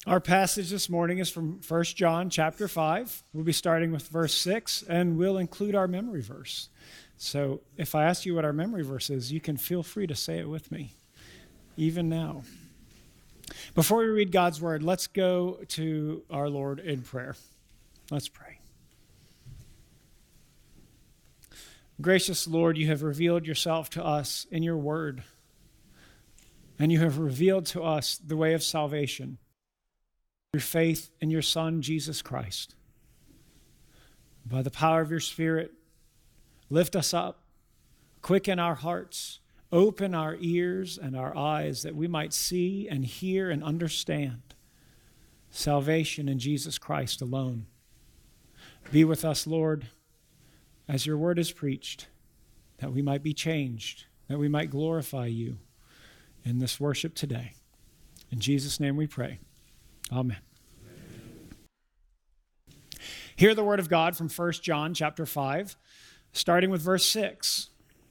Our passage this morning is from 1 John chapter 5. We'll be starting with verse 6, and we'll include our memory verse. So if I ask you what our memory verse is, you can feel free to say it with me, even now. Before we read God's word, let's go to our Lord in prayer. Let's pray. Gracious Lord, you have revealed yourself to us in your word, and you have revealed to us the way of salvation through faith in your Son, Jesus Christ. By the power of your Spirit, lift us up, quicken our hearts, open our ears and our eyes that we might see and hear and understand salvation in Jesus Christ alone. Be with us, Lord, as your word is preached, that we might be changed, that we might glorify you in this worship today. In Jesus' name we pray. Amen. Hear the word of God from 1 John chapter 5, starting with verse 6.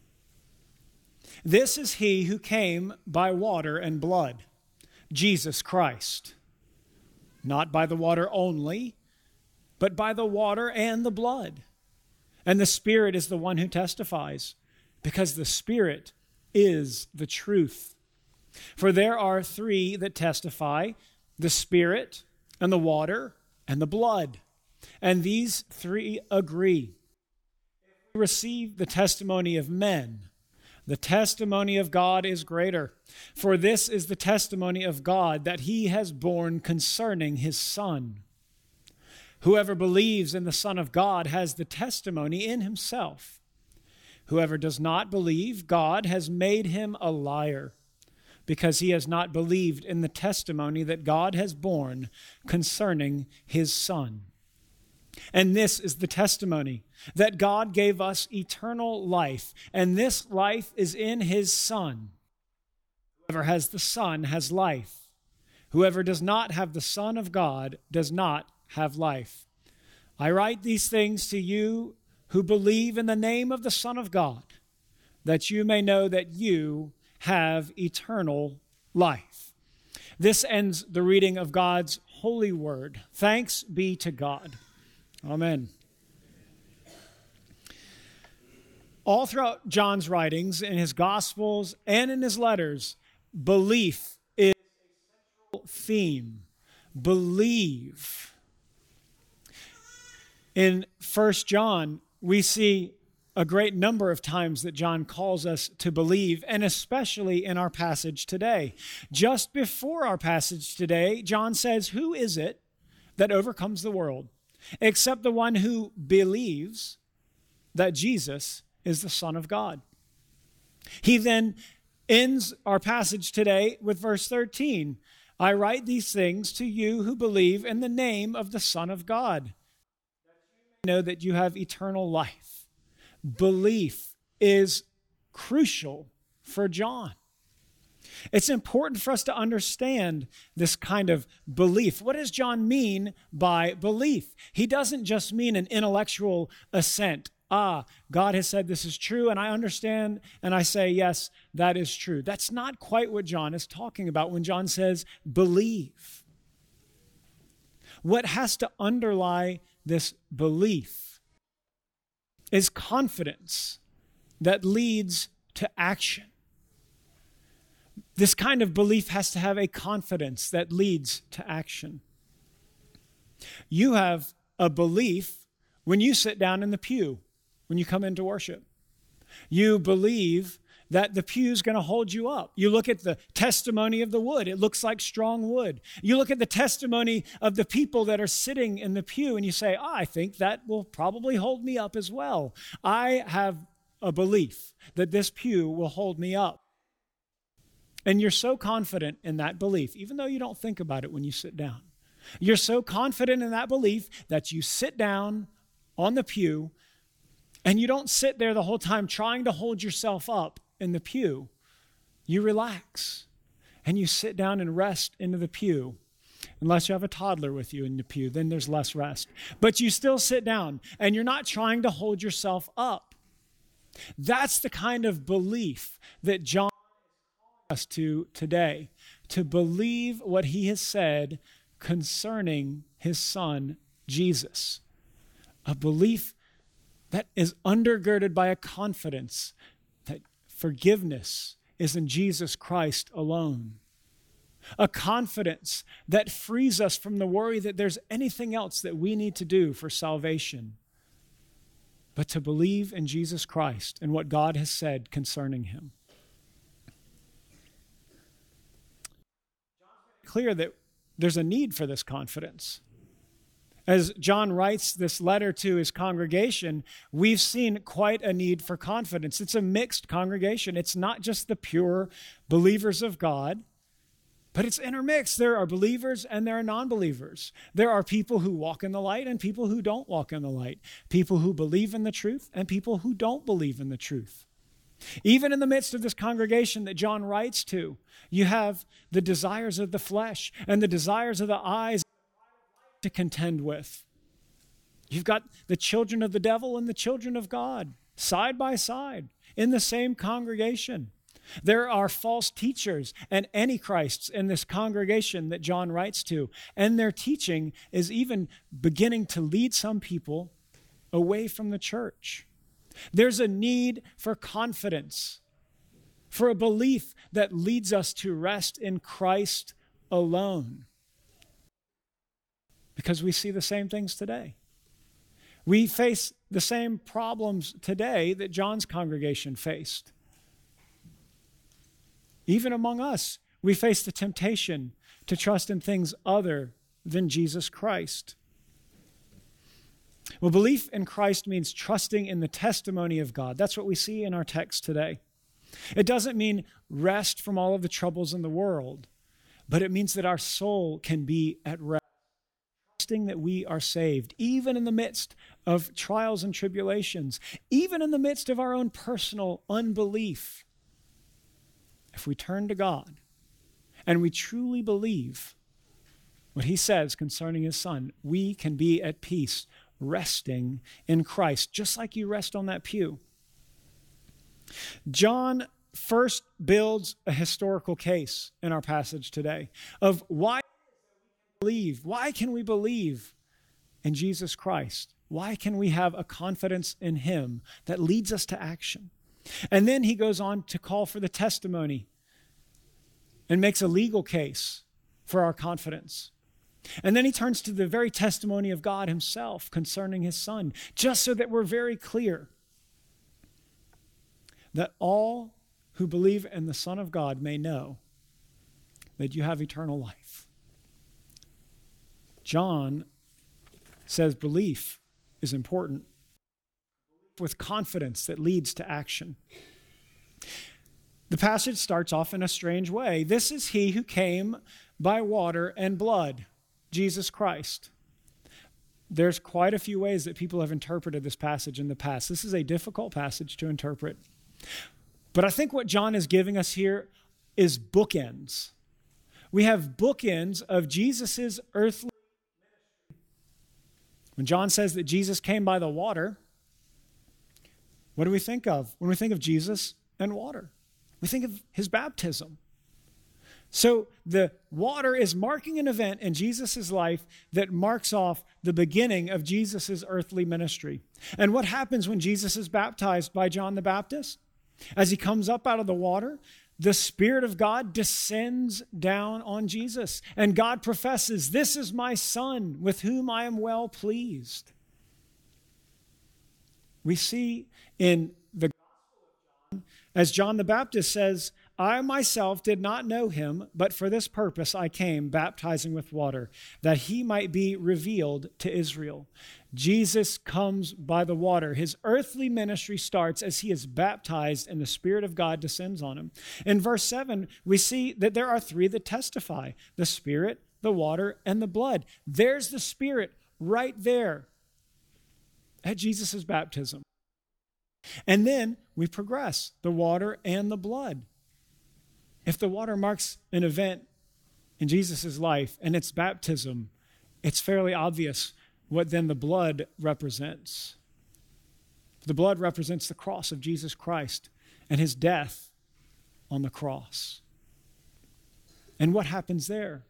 This is he who came by water and blood, Jesus Christ. Not by the water only, but by the water and the blood. And the Spirit is the one who testifies, because the Spirit is the truth. For there are three that testify, the Spirit and the water and the blood. And these three agree. If we receive the testimony of men, the testimony of God is greater. For this is the testimony of God that he has borne concerning his Son. Whoever believes in the Son of God has the testimony in himself. Whoever does not believe, God has made him a liar, because he has not believed in the testimony that God has borne concerning his Son. And this is the testimony, that God gave us eternal life, and this life is in his Son. Whoever has the Son has life. Whoever does not have the Son of God does not have life. I write these things to you who believe in the name of the Son of God, that you may know that you have eternal life. This ends the reading of God's holy word. Thanks be to God. Amen. All throughout John's writings, in his Gospels and in his letters, belief is a central theme. Believe. In 1 John, we see a great number of times that John calls us to believe, and especially in our passage today. Just before our passage today, John says, who is it that overcomes the world, except the one who believes that Jesus is the Son of God? He then ends our passage today with verse 13. I write these things to you who believe in the name of the Son of God, that you may know that you have eternal life. Belief is crucial for John. It's important for us to understand this kind of belief. What does John mean by belief? He doesn't just mean an intellectual assent. God has said this is true, and I understand, and I say, yes, that is true. That's not quite what John is talking about when John says believe. What has to underlie this belief is confidence that leads to action. This kind of belief has to have a confidence that leads to action. You have a belief when you sit down in the pew, when you come into worship. You believe that the pew is going to hold you up. You look at the testimony of the wood. It looks like strong wood. You look at the testimony of the people that are sitting in the pew, and you say, I think that will probably hold me up as well. I have a belief that this pew will hold me up. And you're so confident in that belief, even though you don't think about it when you sit down. You're so confident in that belief that you sit down on the pew, and you don't sit there the whole time trying to hold yourself up in the pew. You relax, and you sit down and rest into the pew. Unless you have a toddler with you in the pew, then there's less rest. But you still sit down, and you're not trying to hold yourself up. That's the kind of belief that John is calling us to today, to believe what he has said concerning his Son, Jesus. A belief that is undergirded by a confidence that forgiveness is in Jesus Christ alone. A confidence that frees us from the worry that there's anything else that we need to do for salvation, but to believe in Jesus Christ and what God has said concerning him. Clear that there's a need for this confidence. As John writes this letter to his congregation, we've seen quite a need for confidence. It's a mixed congregation. It's not just the pure believers of God, but it's intermixed. There are believers and there are non-believers. There are people who walk in the light and people who don't walk in the light. People who believe in the truth and people who don't believe in the truth. Even in the midst of this congregation that John writes to, you have the desires of the flesh and the desires of the eyes to contend with. You've got the children of the devil and the children of God side by side in the same congregation. There are false teachers and antichrists in this congregation that John writes to, and their teaching is even beginning to lead some people away from the church. There's a need for confidence, for a belief that leads us to rest in Christ alone. Because we see the same things today. We face the same problems today that John's congregation faced. Even among us, we face the temptation to trust in things other than Jesus Christ. Well, belief in Christ means trusting in the testimony of God. That's what we see in our text today. It doesn't mean rest from all of the troubles in the world, but it means that our soul can be at rest, trusting that we are saved, even in the midst of trials and tribulations, even in the midst of our own personal unbelief. If we turn to God and we truly believe what he says concerning his Son, we can be at peace, resting in Christ, just like you rest on that pew. John first builds a historical case in our passage today of why can we believe in Jesus Christ? Why can we have a confidence in him that leads us to action? And then he goes on to call for the testimony and makes a legal case for our confidence. And then he turns to the very testimony of God himself concerning his Son, just so that we're very clear that all who believe in the Son of God may know that you have eternal life. John says belief is important, with confidence that leads to action. The passage starts off in a strange way. This is he who came by water and blood, Jesus Christ. There's quite a few ways that people have interpreted this passage in the past. This is a difficult passage to interpret. But I think what John is giving us here is bookends. We have bookends of Jesus' earthly ministry. When John says that Jesus came by the water, what do we think of when we think of Jesus and water? We think of his baptism. So the water is marking an event in Jesus' life that marks off the beginning of Jesus' earthly ministry. And what happens when Jesus is baptized by John the Baptist? As he comes up out of the water, the Spirit of God descends down on Jesus. And God professes, "This is my Son, with whom I am well pleased." We see in the Gospel of John, as John the Baptist says, "I myself did not know him, but for this purpose I came, baptizing with water, that he might be revealed to Israel." Jesus comes by the water. His earthly ministry starts as he is baptized and the Spirit of God descends on him. In verse 7, we see that there are three that testify: the Spirit, the water, and the blood. There's the Spirit right there at Jesus' baptism. And then we progress, the water and the blood. If the water marks an event in Jesus' life and it's baptism, it's fairly obvious what then the blood represents. The blood represents the cross of Jesus Christ and his death on the cross. And what happens there?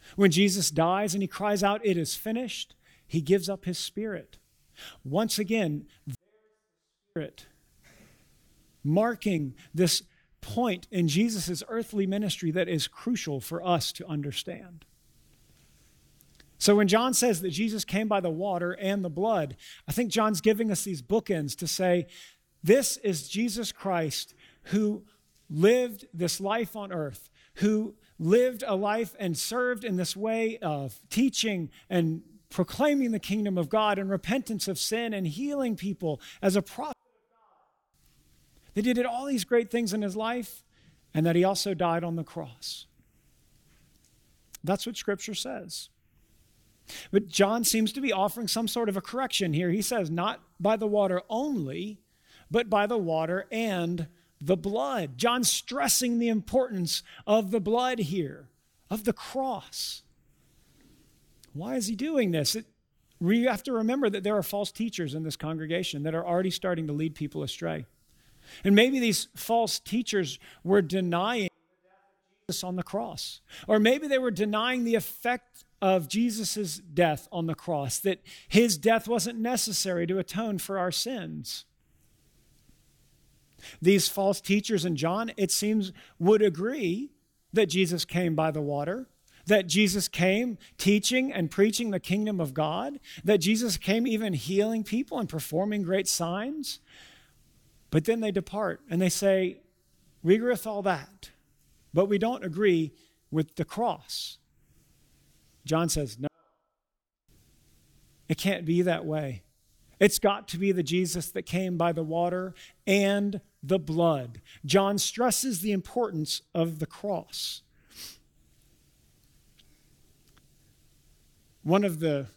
When Jesus dies and he cries out, "It is finished," he gives up his spirit. Once again, spirit, marking this point in Jesus' earthly ministry that is crucial for us to understand. So when John says that Jesus came by the water and the blood, I think John's giving us these bookends to say, this is Jesus Christ who lived this life on earth, who lived a life and served in this way of teaching and proclaiming the kingdom of God and repentance of sin and healing people as a prophet of God. That he did all these great things in his life and that he also died on the cross. That's what Scripture says. But John seems to be offering some sort of a correction here. He says, not by the water only, but by the water and the blood. John's stressing the importance of the blood here, of the cross. Why is he doing this? We have to remember that there are false teachers in this congregation that are already starting to lead people astray. And maybe these false teachers were denying the death of Jesus on the cross. Or maybe they were denying the effect of Jesus' death on the cross, that his death wasn't necessary to atone for our sins. These false teachers in John, it seems, would agree that Jesus came by the water, that Jesus came teaching and preaching the kingdom of God, that Jesus came even healing people and performing great signs. But then they depart and they say, we agree with all that, but we don't agree with the cross. John says, no, it can't be that way. It's got to be the Jesus that came by the water and the blood. John stresses the importance of the cross. One of the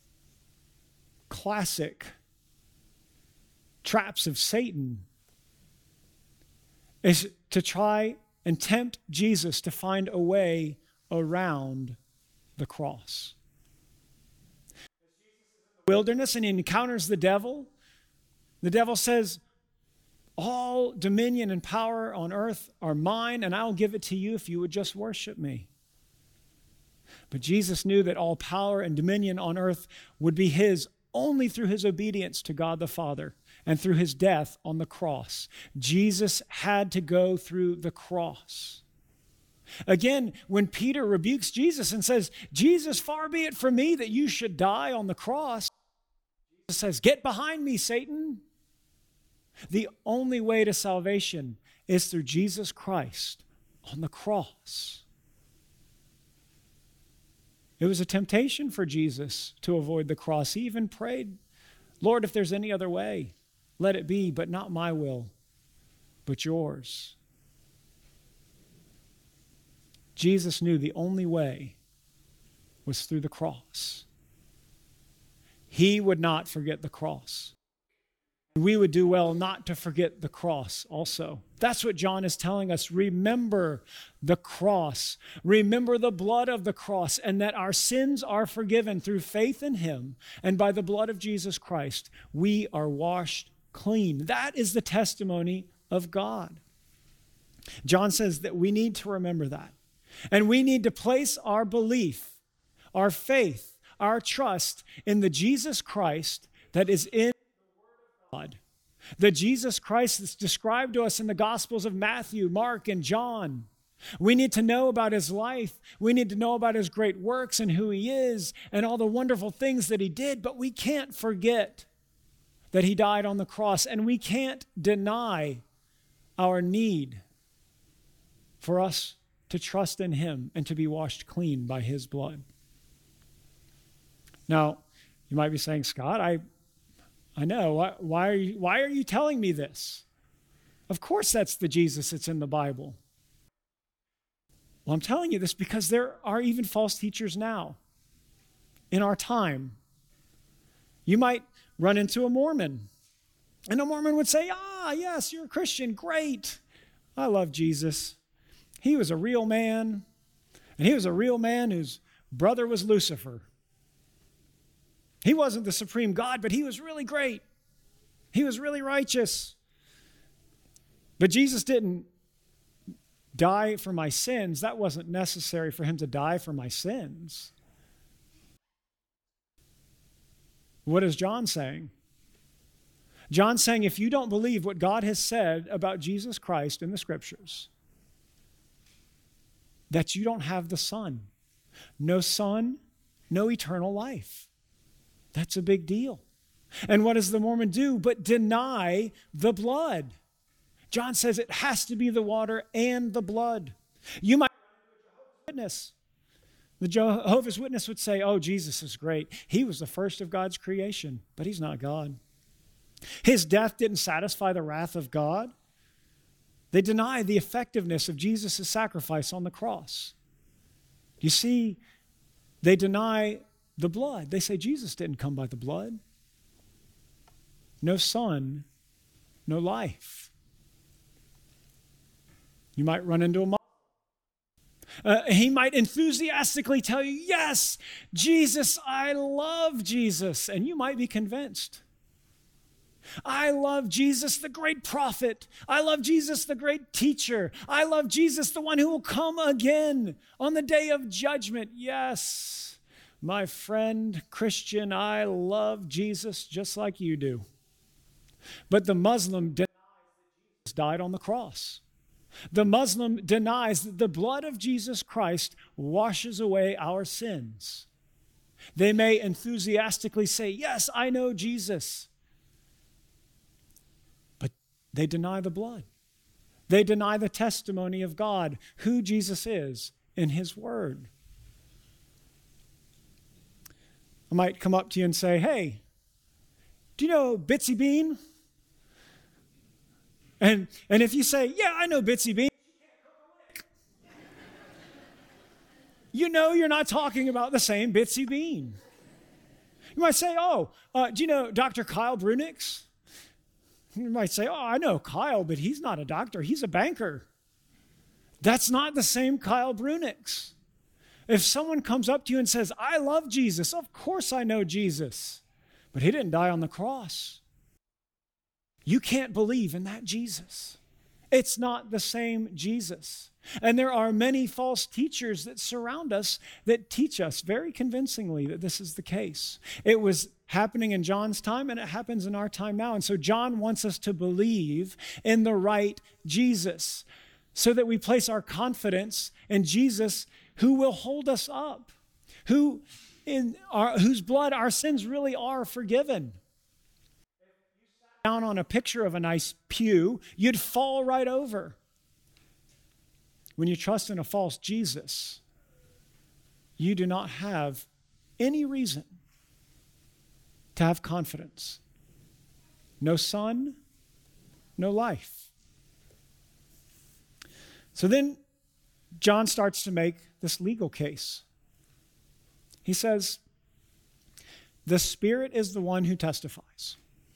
classic traps of Satan is to try and tempt Jesus to find a way around the cross. As Jesus is in the wilderness and he encounters the devil says, all dominion and power on earth are mine, and I'll give it to you if you would just worship me. But Jesus knew that all power and dominion on earth would be his only through his obedience to God the Father and through his death on the cross. Jesus had to go through the cross. Again, when Peter rebukes Jesus and says, Jesus, far be it from me that you should die on the cross, Jesus says, get behind me, Satan. The only way to salvation is through Jesus Christ on the cross. It was a temptation for Jesus to avoid the cross. He even prayed, Lord, if there's any other way, let it be, but not my will, but yours. Jesus knew the only way was through the cross. He would not forget the cross. We would do well not to forget the cross also. That's what John is telling us. Remember the cross. Remember the blood of the cross, and that our sins are forgiven through faith in him. And by the blood of Jesus Christ, we are washed clean. That is the testimony of God. John says that we need to remember that. And we need to place our belief, our faith, our trust in the Jesus Christ that is in the Word of God. The Jesus Christ that's described to us in the Gospels of Matthew, Mark, and John. We need to know about his life. We need to know about his great works and who he is and all the wonderful things that he did. But we can't forget that he died on the cross, and we can't deny our need for us to trust in him and to be washed clean by his blood. Now, you might be saying, Scott, I know. Why are you telling me this? Of course that's the Jesus that's in the Bible. Well, I'm telling you this because there are even false teachers now in our time. You might run into a Mormon, and a Mormon would say, yes, you're a Christian. Great. I love Jesus. He was a real man, and he was a real man whose brother was Lucifer. He wasn't the supreme God, but he was really great. He was really righteous. But Jesus didn't die for my sins, that wasn't necessary for him to die for my sins. What is John saying? John's saying if you don't believe what God has said about Jesus Christ in the Scriptures, that you don't have the Son. No Son, no eternal life. That's a big deal. And what does the Mormon do but deny the blood? John says it has to be the water and the blood. You might witness. The Jehovah's Witness would say, oh, Jesus is great. He was the first of God's creation, but he's not God. His death didn't satisfy the wrath of God. They deny the effectiveness of Jesus' sacrifice on the cross. You see, they deny the blood. They say Jesus didn't come by the blood. No Son, no life. You might run into a Muslim. He might enthusiastically tell you, yes, Jesus, I love Jesus. And you might be convinced. I love Jesus, the great prophet. I love Jesus, the great teacher. I love Jesus, the one who will come again on the day of judgment. Yes, my friend Christian, I love Jesus just like you do. But the Muslim denies that Jesus died on the cross. The Muslim denies that the blood of Jesus Christ washes away our sins. They may enthusiastically say, yes, I know Jesus. But they deny the blood. They deny the testimony of God, who Jesus is in his word. I might come up to you and say, hey, do you know Bitsy Bean? And if you say, yeah, I know Bitsy Bean, you know you're not talking about the same Bitsy Bean. You might say, do you know Dr. Kyle Brunix? You might say, I know Kyle, but he's not a doctor. He's a banker. That's not the same Kyle Brunix. If someone comes up to you and says, I love Jesus, of course I know Jesus, but he didn't die on the cross. You can't believe in that Jesus. It's not the same Jesus. And there are many false teachers that surround us that teach us very convincingly that this is the case. It was happening in John's time and it happens in our time now. And so John wants us to believe in the right Jesus so that we place our confidence in Jesus who will hold us up, whose blood our sins really are forgiven. Down on a picture of a nice pew, you'd fall right over. When you trust in a false Jesus, you do not have any reason to have confidence. No Son, no life. So then John starts to make this legal case. He says, the Spirit is the one who testifies.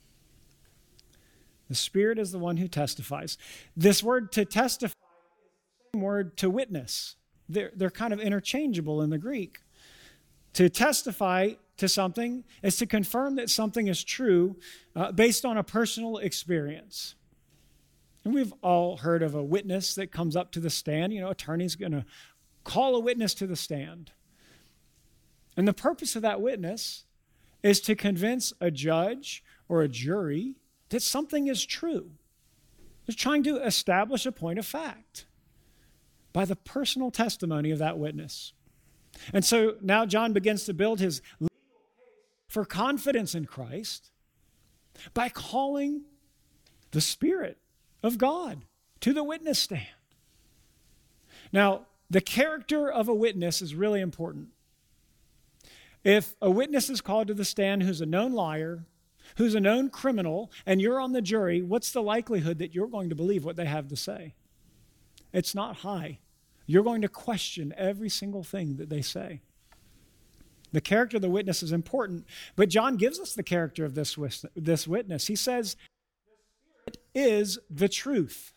The Spirit is the one who testifies. This word to testify is the same word to witness. They're kind of interchangeable in the Greek. To testify to something is to confirm that something is true based on a personal experience. And we've all heard of a witness that comes up to the stand. Attorney's going to call a witness to the stand. And the purpose of that witness is to convince a judge or a jury that something is true. They're trying to establish a point of fact by the personal testimony of that witness. And so now John begins to build his legal case for confidence in Christ by calling the Spirit of God to the witness stand. Now, the character of a witness is really important. If a witness is called to the stand who's a known liar, who's a known criminal, and you're on the jury, what's the likelihood that you're going to believe what they have to say? It's not high. You're going to question every single thing that they say. The character of the witness is important, but John gives us the character of this witness. He says, the Spirit is the truth.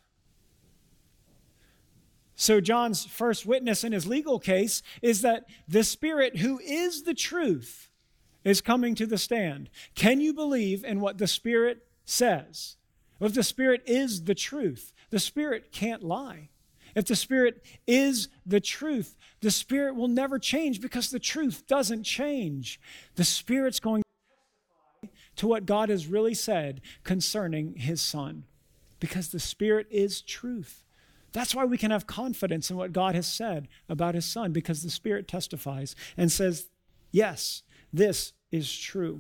So John's first witness in his legal case is that the Spirit, who is the truth, is coming to the stand. Can you believe in what the Spirit says? If the Spirit is the truth, the Spirit can't lie. if the Spirit is the truth, the Spirit will never change because the truth doesn't change. The Spirit's going to testify to what God has really said concerning his Son because the Spirit is truth. That's why we can have confidence in what God has said about his Son, because the Spirit testifies and says, yes, this is true.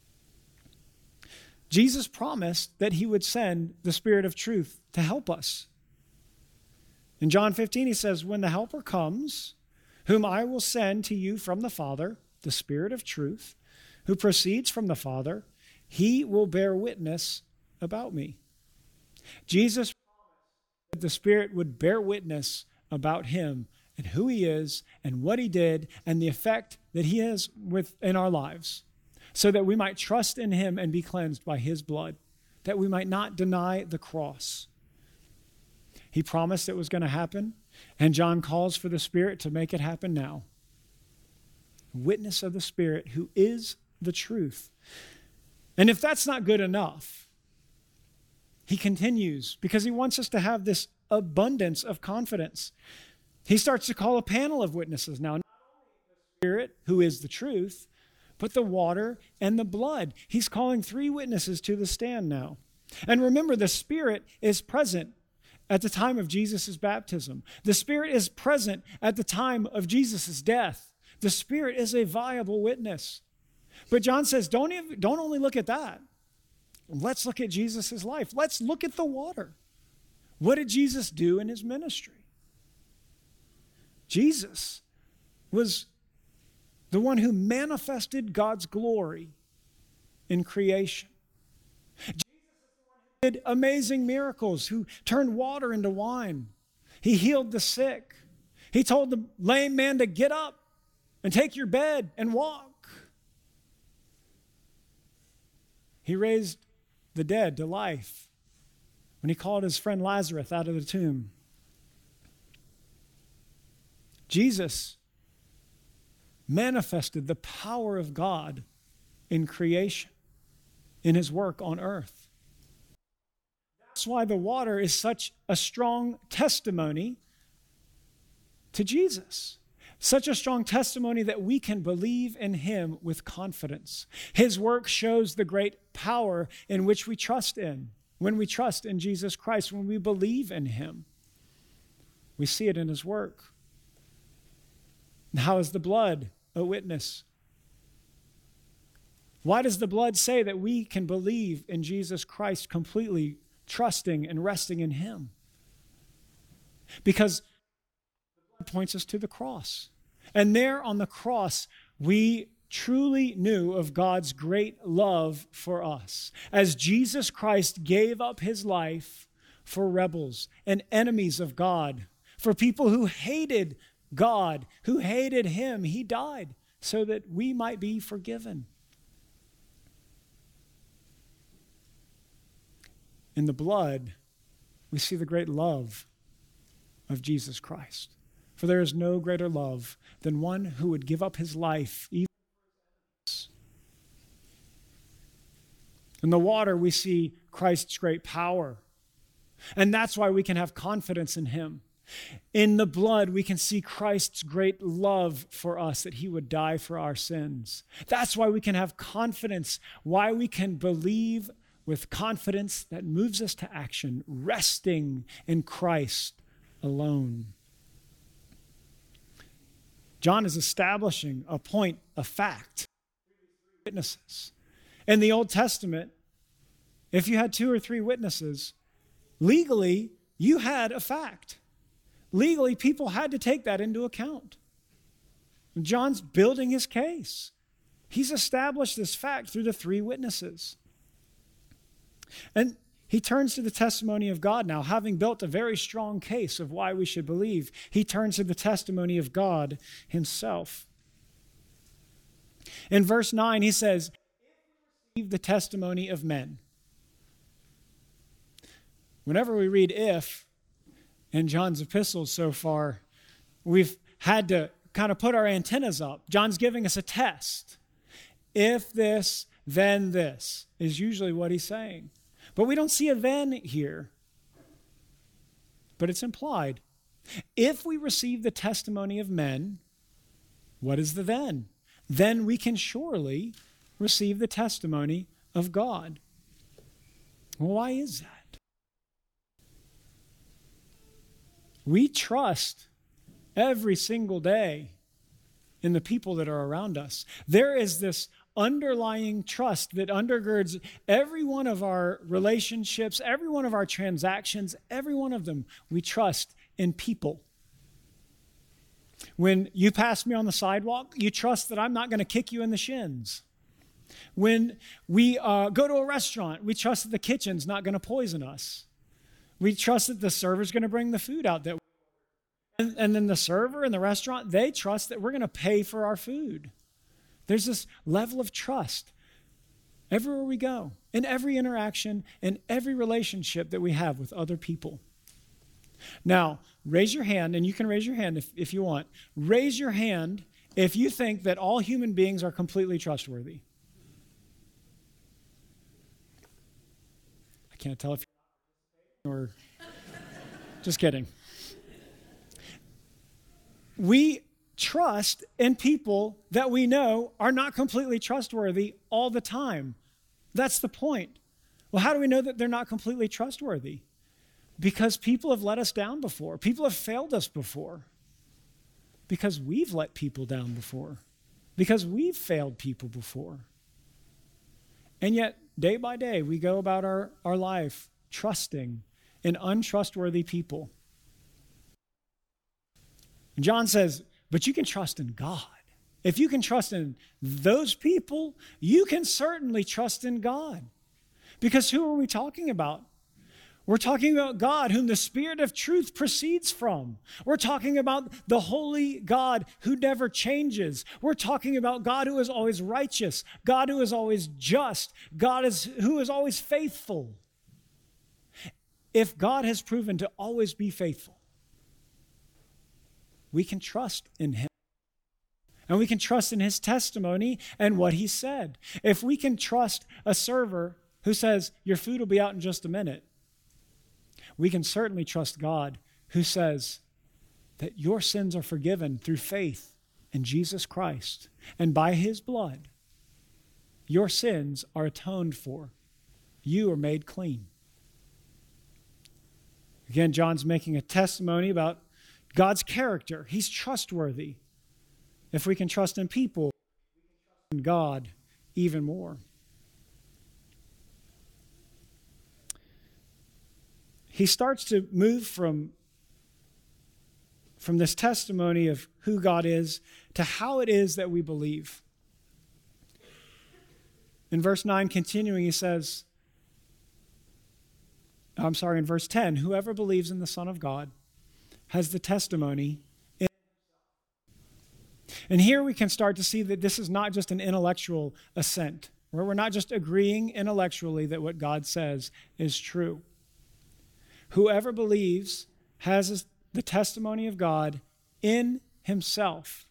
Jesus promised that he would send the Spirit of truth to help us. In John 15, he says, when the Helper comes, whom I will send to you from the Father, the Spirit of truth, who proceeds from the Father, he will bear witness about me. Jesus that the Spirit would bear witness about him and who he is and what he did and the effect that he has in our lives, so that we might trust in him and be cleansed by his blood, that we might not deny the cross. He promised it was going to happen, and John calls for the Spirit to make it happen now. Witness of the Spirit who is the truth. And if that's not good enough, he continues because he wants us to have this abundance of confidence. He starts to call a panel of witnesses now. Not only the Spirit, who is the truth, but the water and the blood. He's calling 3 witnesses to the stand now. And remember, the Spirit is present at the time of Jesus' baptism. The Spirit is present at the time of Jesus' death. The Spirit is a viable witness. But John says, don't only look at that. Let's look at Jesus' life. Let's look at the water. What did Jesus do in his ministry? Jesus was the one who manifested God's glory in creation. Jesus is the one who did amazing miracles, who turned water into wine. He healed the sick. He told the lame man to get up and take your bed and walk. He raised the dead to life when he called his friend Lazarus out of the tomb. Jesus manifested the power of God in creation, in his work on earth. That's why the water is such a strong testimony to Jesus. Such a strong testimony that we can believe in him with confidence. His work shows the great power in which we trust in. When we trust in Jesus Christ, when we believe in him, we see it in his work. And how is the blood a witness? Why does the blood say that we can believe in Jesus Christ completely, trusting and resting in him? Because points us to the cross. And there on the cross, we truly knew of God's great love for us. As Jesus Christ gave up his life for rebels and enemies of God, for people who hated God, who hated him, he died so that we might be forgiven. In the blood, we see the great love of Jesus Christ. For there is no greater love than one who would give up his life even for his enemies. In the water, we see Christ's great power. And that's why we can have confidence in him. In the blood, we can see Christ's great love for us, that he would die for our sins. That's why we can have confidence, why we can believe with confidence that moves us to action, resting in Christ alone. John is establishing a point, a fact. Witnesses. In the Old Testament, if you had 2 or 3 witnesses, legally, you had a fact. Legally, people had to take that into account. John's building his case. He's established this fact through the 3 witnesses. And he turns to the testimony of God now, having built a very strong case of why we should believe. He turns to the testimony of God himself. In verse 9, he says, "If we receive the testimony of men." Whenever we read "if" in John's epistles so far, we've had to kind of put our antennas up. John's giving us a test. If this, then this, is usually what he's saying. But we don't see a then here. But it's implied. If we receive the testimony of men, what is the then? Then we can surely receive the testimony of God. Well, why is that? We trust every single day in the people that are around us. There is this underlying trust that undergirds every one of our relationships, every one of our transactions, every one of them. We trust in people. When you pass me on the sidewalk, you trust that I'm not going to kick you in the shins. When we go to a restaurant, we trust that the kitchen's not going to poison us. We trust that the server's going to bring the food out. And then the server in the restaurant, they trust that we're going to pay for our food. There's this level of trust everywhere we go, in every interaction, in every relationship that we have with other people. Now, raise your hand, and you can raise your hand if you want. Raise your hand if you think that all human beings are completely trustworthy. I can't tell if you're or just kidding. We trust in people that we know are not completely trustworthy all the time. That's the point. Well, how do we know that they're not completely trustworthy? Because people have let us down before. People have failed us before. Because we've let people down before. Because we've failed people before. And yet, day by day, we go about our life trusting in untrustworthy people. And John says, but you can trust in God. If you can trust in those people, you can certainly trust in God. Because who are we talking about? We're talking about God, whom the Spirit of truth proceeds from. We're talking about the holy God who never changes. We're talking about God who is always righteous, God who is always just, God who is always faithful. If God has proven to always be faithful, we can trust in him. And we can trust in his testimony and what he said. If we can trust a server who says, your food will be out in just a minute, we can certainly trust God who says that your sins are forgiven through faith in Jesus Christ. And by his blood, your sins are atoned for. You are made clean. Again, John's making a testimony about God's character. He's trustworthy. If we can trust in people, we can trust in God even more. He starts to move from this testimony of who God is to how it is that we believe. In verse 9, continuing, he says, in verse 10, whoever believes in the Son of God has the testimony in himself. And here we can start to see that this is not just an intellectual assent, where we're not just agreeing intellectually that what God says is true. Whoever believes has the testimony of God in himself.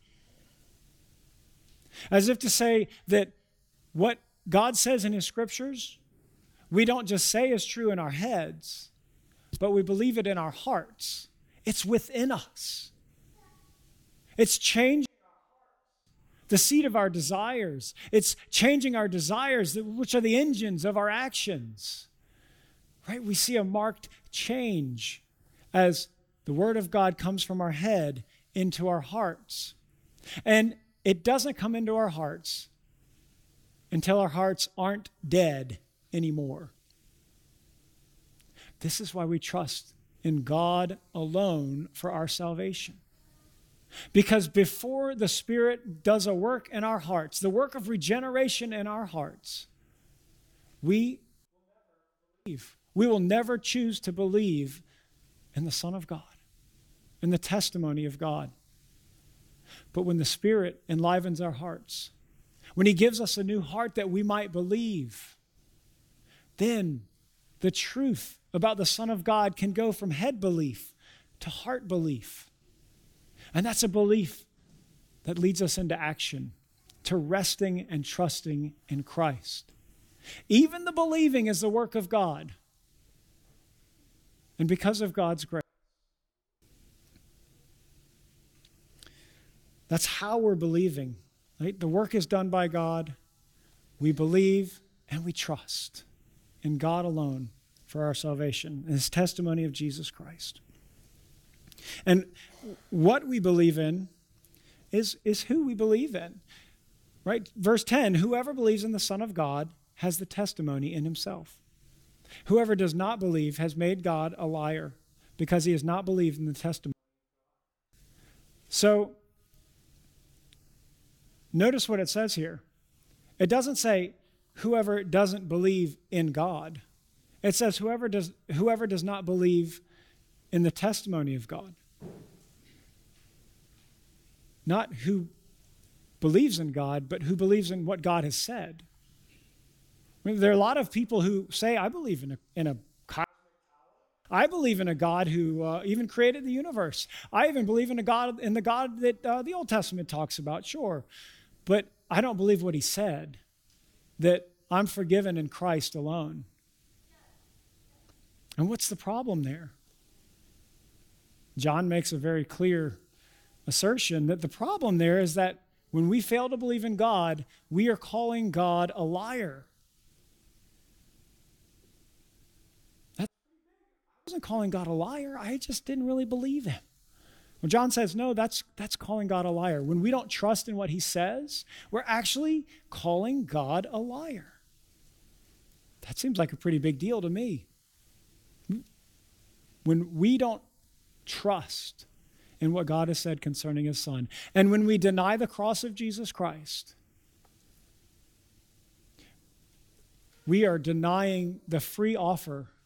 As if to say that what God says in his scriptures, we don't just say is true in our heads, but we believe it in our hearts. It's within us. It's changing the seat of our desires. It's changing our desires, which are the engines of our actions. Right? We see a marked change as the word of God comes from our head into our hearts. And it doesn't come into our hearts until our hearts aren't dead anymore. This is why we trust in God alone for our salvation. Because before the Spirit does a work in our hearts, the work of regeneration in our hearts, we will never believe. We will never choose to believe in the Son of God, in the testimony of God. But when the Spirit enlivens our hearts, when he gives us a new heart that we might believe, then the truth about the Son of God can go from head belief to heart belief. And that's a belief that leads us into action, to resting and trusting in Christ. Even the believing is the work of God. And because of God's grace, That's how we're believing. Right? The work is done by God. We believe and we trust in God alone for our salvation and his testimony of Jesus Christ. And what we believe in is who we believe in. Right? Verse 10, whoever believes in the Son of God has the testimony in himself. Whoever does not believe has made God a liar because he has not believed in the testimony. So, notice what it says here. It doesn't say whoever doesn't believe in God. It says whoever does not believe in the testimony of God. Not who believes in God, but who believes in what God has said. I mean, there are a lot of people who say, I believe in a I believe in a God who even created the universe. I even believe in the God that the Old Testament talks about, sure. But I don't believe what he said, that I'm forgiven in Christ alone. And what's the problem there? John makes a very clear assertion that the problem there is that when we fail to believe in God, we are calling God a liar. I wasn't calling God a liar. I just didn't really believe him. Well, John says, no, that's calling God a liar. When we don't trust in what he says, we're actually calling God a liar. That seems like a pretty big deal to me. When we don't trust in what God has said concerning his Son, and when we deny the cross of Jesus Christ, we are denying the free offer of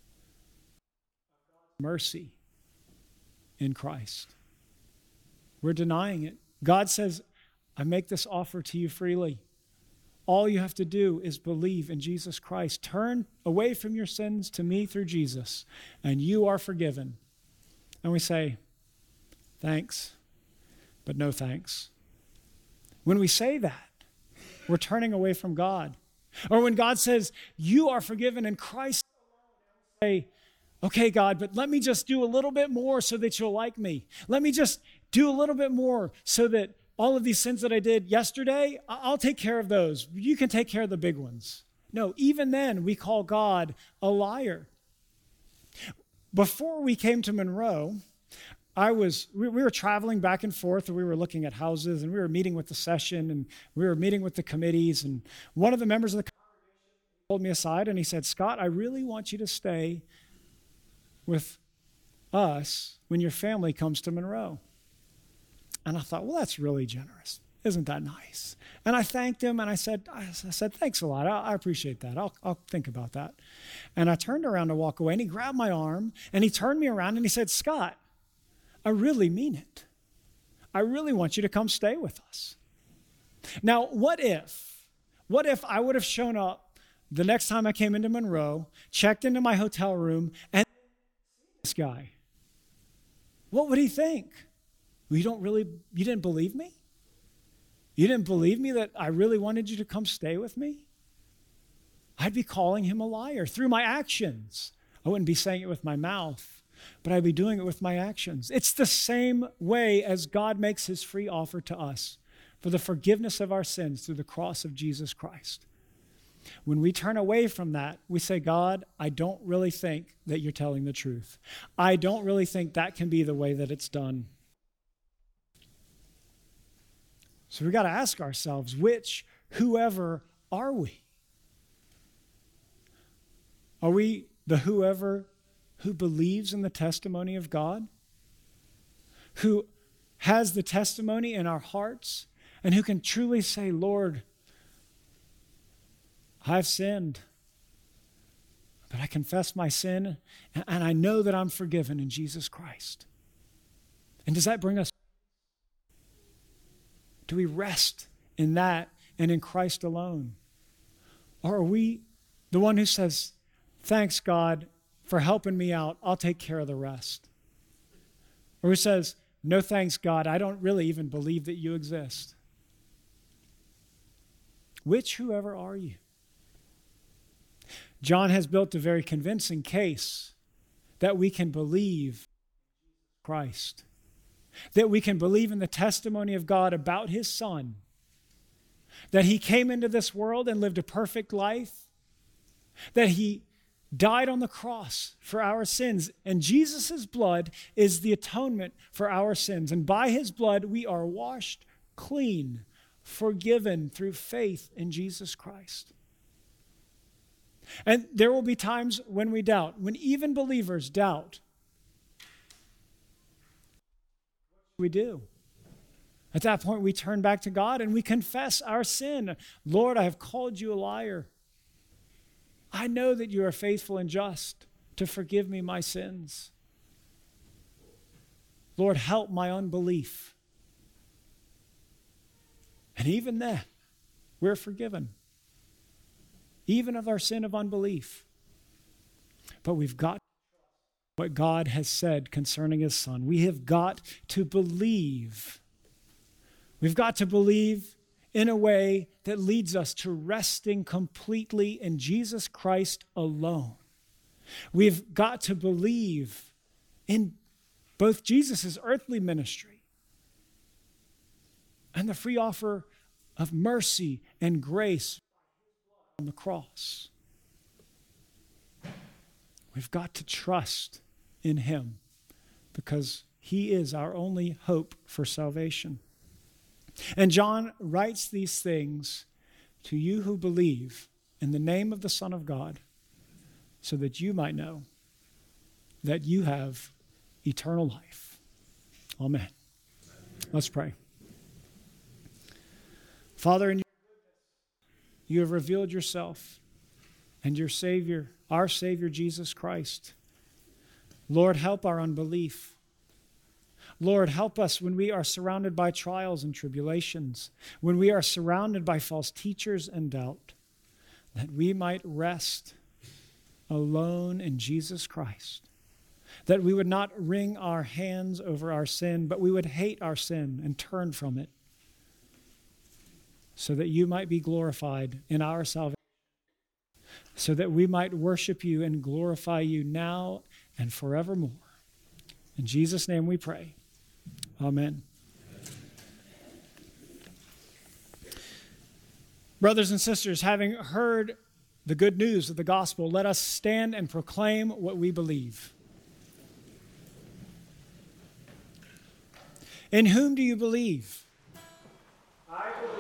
mercy in Christ. We're denying it. God says, I make this offer to you freely. All you have to do is believe in Jesus Christ. Turn away from your sins to me through Jesus, and you are forgiven. And we say, thanks, but no thanks. When we say that, we're turning away from God. Or when God says, you are forgiven in Christ, we say, okay, God, but let me just do a little bit more so that you'll like me. Let me just do a little bit more so that all of these sins that I did yesterday, I'll take care of those. You can take care of the big ones. No, even then, we call God a liar. Before we came to Monroe, we were traveling back and forth, and we were looking at houses, and we were meeting with the session, and we were meeting with the committees, and one of the members of the congregation pulled me aside, and he said, Scott, I really want you to stay with us when your family comes to Monroe. And I thought, well, that's really generous. Isn't that nice? And I thanked him, and I said, thanks a lot. I appreciate that. I'll think about that. And I turned around to walk away, and he grabbed my arm, and he turned me around, and he said, Scott, I really mean it. I really want you to come stay with us. Now, what if I would have shown up the next time I came into Monroe, checked into my hotel room, and this guy? What would he think? You didn't believe me? You didn't believe me that I really wanted you to come stay with me? I'd be calling him a liar through my actions. I wouldn't be saying it with my mouth, but I'd be doing it with my actions. It's the same way as God makes his free offer to us for the forgiveness of our sins through the cross of Jesus Christ. When we turn away from that, we say, God, I don't really think that you're telling the truth. I don't really think that can be the way that it's done. So we got to ask ourselves, whoever are we? Are we the whoever who believes in the testimony of God? Who has the testimony in our hearts and who can truly say, Lord, I've sinned, but I confess my sin and I know that I'm forgiven in Jesus Christ. And does that bring us? Do we rest in that and in Christ alone? Or are we the one who says, thanks, God, for helping me out. I'll take care of the rest. Or who says, no thanks, God, I don't really even believe that you exist. Whoever are you? John has built a very convincing case that we can believe Christ. that we can believe in the testimony of God about his Son, that he came into this world and lived a perfect life, that he died on the cross for our sins, and Jesus' blood is the atonement for our sins. And by his blood, we are washed clean, forgiven through faith in Jesus Christ. And there will be times when we doubt, when even believers doubt. What we do? At that point, we turn back to God and we confess our sin. Lord, I have called you a liar. I know that you are faithful and just to forgive me my sins. Lord, help my unbelief. And even then, we're forgiven, even of our sin of unbelief. But we've got what God has said concerning his Son. We have got to believe. We've got to believe in a way that leads us to resting completely in Jesus Christ alone. We've got to believe in both Jesus' earthly ministry and the free offer of mercy and grace on the cross. We've got to trust in him because he is our only hope for salvation. And John writes these things to you who believe in the name of the Son of God, so that you might know that you have eternal life. Amen. Let's pray. Father, in your goodness, you have revealed yourself and your Savior, our Savior, Jesus Christ. Lord, help our unbelief. Lord, help us when we are surrounded by trials and tribulations, when we are surrounded by false teachers and doubt, that we might rest alone in Jesus Christ, that we would not wring our hands over our sin, but we would hate our sin and turn from it, so that you might be glorified in our salvation, so that we might worship you and glorify you now and forevermore. In Jesus' name we pray. Amen. Brothers and sisters, having heard the good news of the gospel, let us stand and proclaim what we believe. In whom do you believe? I believe.